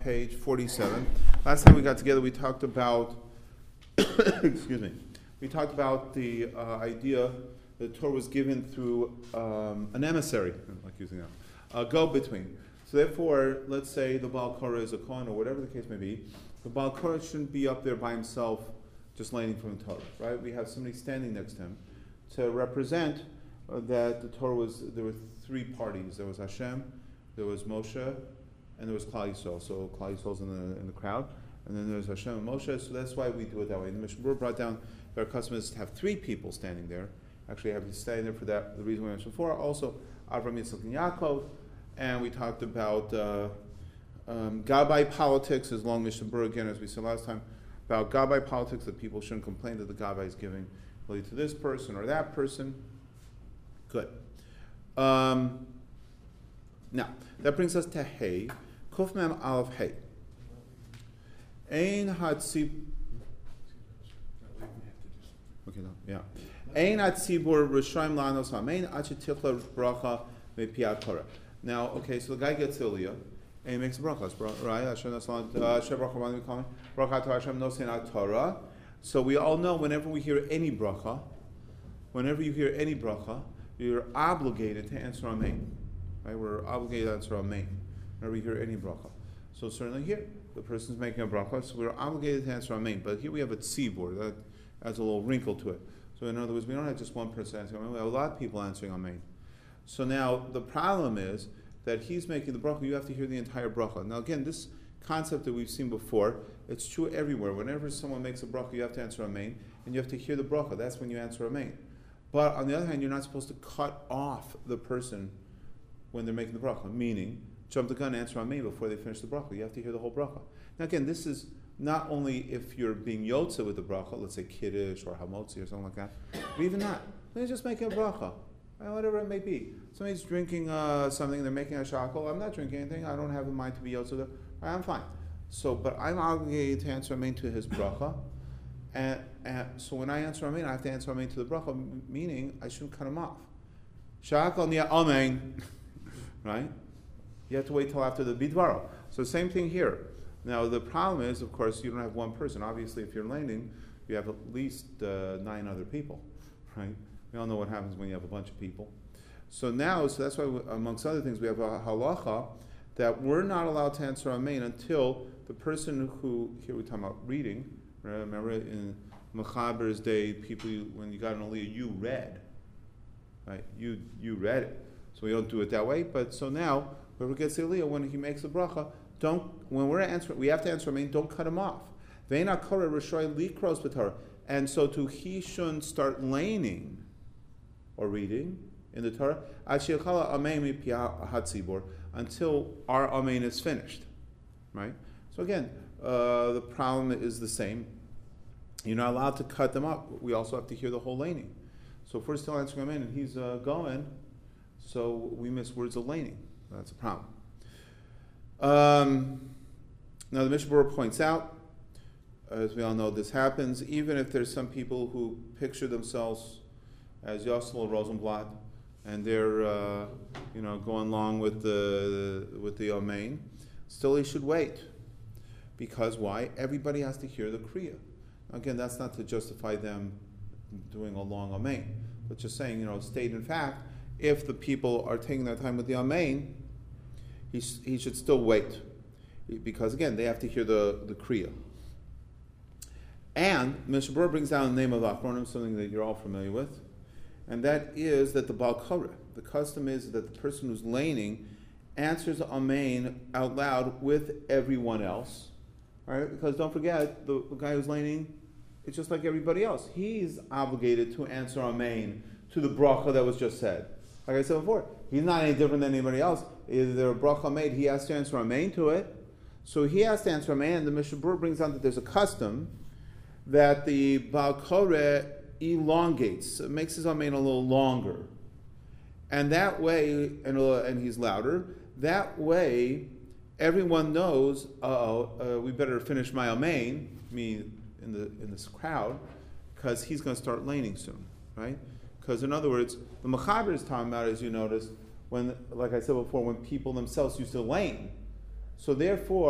page 47. Last time we got together, we talked about, excuse me, we talked about the idea that the Torah was given through an emissary, I don't like using that, a go-between. So therefore, let's say the Baal Korah is a Kohen, or whatever the case may be, the Baal Korah shouldn't be up there by himself just learning from the Torah, right? We have somebody standing next to him to represent that the Torah there were three parties. There was Hashem, there was Moshe, and there was Klal Yisrael. So Klal Yisrael's in the crowd, and then there's Hashem and Moshe. So that's why we do it that way. And the Mishnah Berurah brought down that our custom is to have three people standing there. Actually, have to stay there for that. The reason we mentioned before. Also, Avraham, Yitzchak, and Yaakov, and we talked about Gabbai politics. As long Mishnah Berurah again, as we said last time, about Gabbai politics, that people shouldn't complain that the Gabbai is giving really to this person or that person. Good. Now, that brings us to Hey. Kuf Mem Aleph Hey. Ein Hatzib. Okay, no, yeah. Ein Hatzibur Rishayim Lanos Hamein Achetichla Bracha Mepiat Torah. Now, okay, so the guy gets Ilya, and he makes a bracha, right? Hashem Bracha Bracha to Hashem Nosein Torah. So we all know whenever we hear any bracha, you're obligated to answer Amen. Right? We're obligated to answer Amen whenever we hear any bracha. So certainly here, the person's making a bracha, so we're obligated to answer Amen. But here we have a tzibur that adds a little wrinkle to it. So in other words, we don't have just one person answering Amen, we have a lot of people answering Amen. So now the problem is that he's making the bracha, you have to hear the entire bracha. Now again, this concept that we've seen before, it's true everywhere. Whenever someone makes a bracha, you have to answer Amen, and you have to hear the bracha. That's when you answer Amen. But on the other hand, you're not supposed to cut off the person when they're making the bracha, meaning jump the gun and answer Amen before they finish the bracha. You have to hear the whole bracha. Now again, this is not only if you're being yotze with the bracha, let's say kiddush or hamotzi or something like that, but even not. They're just making a bracha, whatever it may be. Somebody's drinking something, they're making a shackle. I'm not drinking anything. I don't have in mind to be yotze. I'm fine. So, but I'm obligated to answer Amen to his bracha. And so when I answer Amen, I have to answer Amen to the bracha, meaning I shouldn't cut him off. Shakal niya Amen, right? You have to wait till after the bidvaro. So same thing here. Now the problem is, of course, you don't have one person. Obviously, if you're landing, you have at least 9 other people, right? We all know what happens when you have a bunch of people. So that's why, amongst other things, we have a halacha that we're not allowed to answer Amen until the person who, here we're talking about reading, right? Remember in Mechaber's day, when you got an aliyah, you read, right? You read it. So we don't do it that way, but so now, whoever gets the aliyah, when he makes the bracha, when we have to answer Amen, don't cut him off. And so he shouldn't start laning or reading in the Torah until our Amen is finished, right? So again, the problem is the same. You're not allowed to cut them up. We also have to hear the whole laning. So if we're still answering Amen and he's going, so we miss words of laning. That's a problem. Now the Mishnah Berurah points out, as we all know, this happens even if there's some people who picture themselves as Yossel Rosenblatt, and they're going along with the Amen. Still, they should wait, because why? Everybody has to hear the Kriya. Again, that's not to justify them doing a long Amen, but just saying, state in fact, if the people are taking their time with the Amen, he should still wait, because again, they have to hear the Kriya. And Mishnah Berurah brings down the name of Achronim, something that you're all familiar with, and that is that the Baal Korah, the custom is that the person who's laning answers Amen out loud with everyone else, right? Because don't forget, the guy who's laning, it's just like everybody else. He's obligated to answer Amen to the bracha that was just said. Like I said before, he's not any different than anybody else. If there a bracha made, he has to answer Amen to it. So he has to answer Amen, and the Mishnah Berurah brings down that there's a custom that the Baal Korah elongates, it makes his Amen a little longer. And that way, and he's louder, that way everyone knows, we better finish my Amen, me in this crowd, because he's going to start laning soon, right? Because in other words, the Mechaber is talking about, as you noticed, when, like I said before, when people themselves used to lane. So therefore,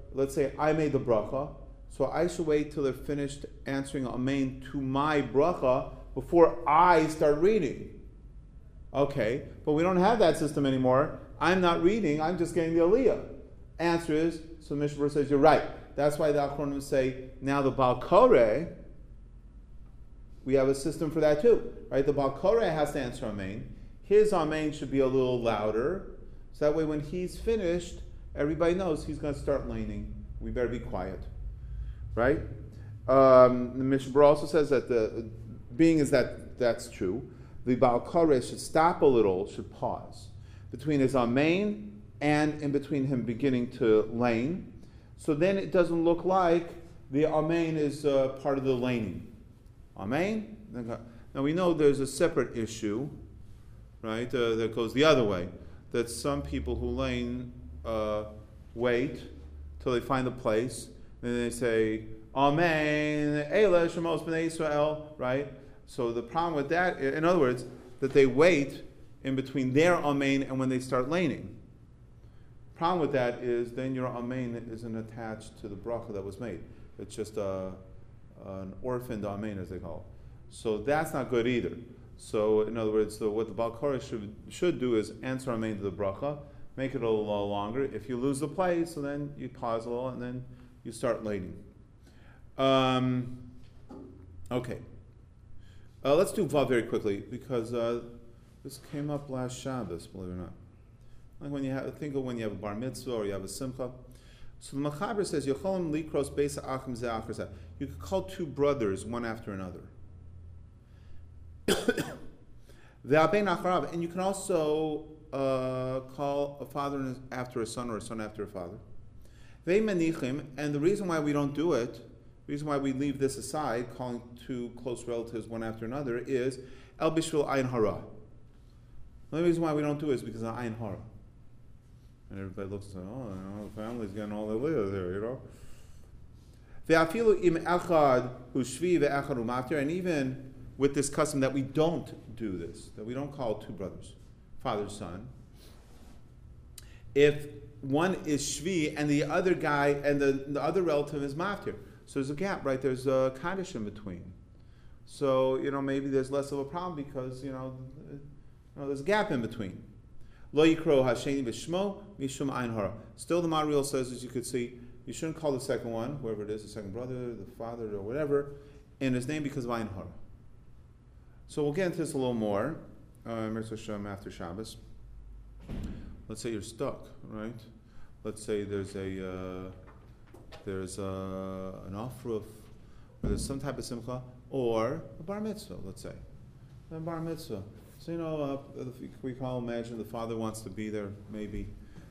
let's say I made the bracha, so I should wait till they're finished answering amen to my bracha before I start reading. Okay, but we don't have that system anymore. I'm not reading, I'm just getting the aliyah. Answer is, so the Mishnah says, you're right. That's why the Achronim say, now the Baal Koreh, we have a system for that too. Right? The Baal Koreh has to answer amen. His amen should be a little louder, so that way when he's finished, everybody knows he's going to start laning. We better be quiet. Right? The Mishnah also says that that's true. The Baal Koreh should stop a little, should pause between his amen and in between him beginning to lane. So then it doesn't look like the amen is part of the laning. Amen? Now we know there's a separate issue, right, that goes the other way. That some people who lane wait till they find a place, and then they say, Amen, Eila Shemos B'nai Israel, right? So the problem with that, in other words, that they wait in between their Amen and when they start laning. Problem with that is then your Amen isn't attached to the bracha that was made. It's just an orphaned Amen, as they call it. So that's not good either. So in other words, what the Baal Koreh should do is answer Amen to the bracha, make it a little longer. If you lose the place, so then you pause a little and then you start laning. Okay. Let's do Vav very quickly because this came up last Shabbos, believe it or not. Like when you have a bar mitzvah or you have a simcha. So the Mechaber says, Yocholim likros beis ha'achim ze achar zeh. You could call two brothers one after another. And you can also call a father after a son or a son after a father. And the reason why we don't do it, the reason why we leave this aside, calling two close relatives one after another, is el bishvil ayin hara. The only reason why we don't do it is because of ayin hara. And everybody looks and says, oh, the family's getting all the leaders here, And even with this custom that we don't do this, that we don't call two brothers, father, son, if one is shvi and the other guy and the other relative is maftir, so there's a gap, right? There's a kaddish in between. So, maybe there's less of a problem because, there's a gap in between. Lo yikro hasheni b'shmo mishum ayin hara. Still, the Mariel says, as you could see, you shouldn't call the second one, whoever it is, the second brother, the father, or whatever, in his name because of ayin hara. So we'll get into this a little more, after Shabbos. Let's say you're stuck, right? Let's say there's an aufruf, or there's some type of simcha, or a bar mitzvah, let's say. A bar mitzvah. So, we can imagine the father wants to be there, maybe.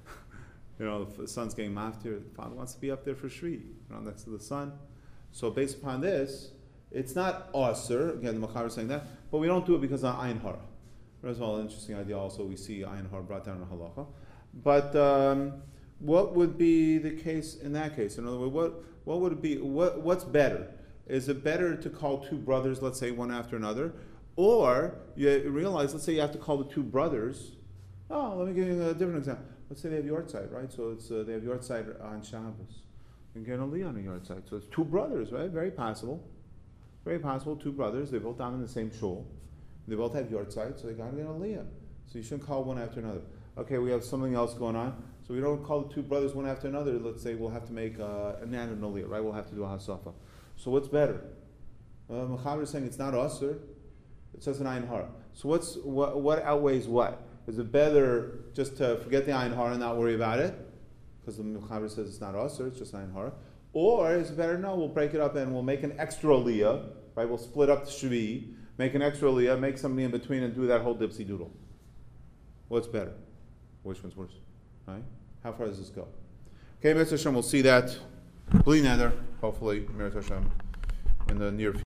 The son's getting maftir, the father wants to be up there for Shri, next to the son. So based upon this, it's not asur, again the Mechaber is saying that, but we don't do it because of ayin hara. There's an interesting idea also, we see ayin hara brought down in halacha. But what would be the case in that case? In other words, what would it be, what's better? Is it better to call two brothers, let's say, one after another? Or you realize, let's say you have to call the two brothers. Oh, let me give you a different example. Let's say they have yortzeit, right? So it's they have yortzeit on Shabbos. You can get a aliyah on a yortzeit. So it's two brothers, right? Very possible. Very possible, two brothers. They both down in the same shul. They both have yortzeit, so they got to get an aliyah. So you shouldn't call one after another. Okay, we have something else going on. So we don't call the two brothers one after another. Let's say we'll have to make an aliyah, right? We'll have to do a hasafa. So what's better? Mechaber is saying it's not asur. It says an ayin hara. So what outweighs what? Is it better just to forget the ayin hara and not worry about it? Because the Mechaber says it's not asur, it's just ayin hara. Or is it better, no, we'll break it up and we'll make an extra aliyah, right? We'll split up the shvi, make an extra aliyah, make somebody in between and do that whole dipsy doodle. What's better? Which one's worse? Right? How far does this go? Okay, Mitzvah Hashem, we'll see that. Bli Neder, hopefully, Mitzvah Hashem, in the near future.